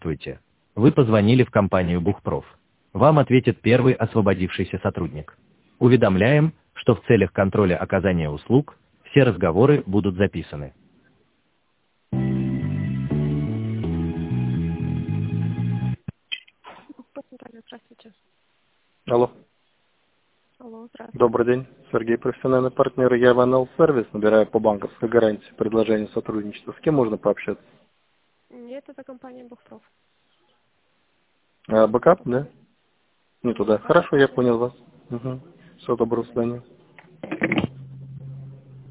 Здравствуйте. Вы позвонили в компанию Бухпроф. Вам ответит первый освободившийся сотрудник. Уведомляем, что в целях контроля оказания услуг все разговоры будут записаны. Здравствуйте. Алло. Алло, здравствуйте. Добрый день. Сергей, профессиональный партнер Яванал Сервис. Набираю по банковской гарантии предложение сотрудничества. С кем можно пообщаться? Нет, это компания Бухпроф. Бэкап, да? Не туда. Бэкап. Хорошо, я понял вас. Угу. Всего доброго, до свидания.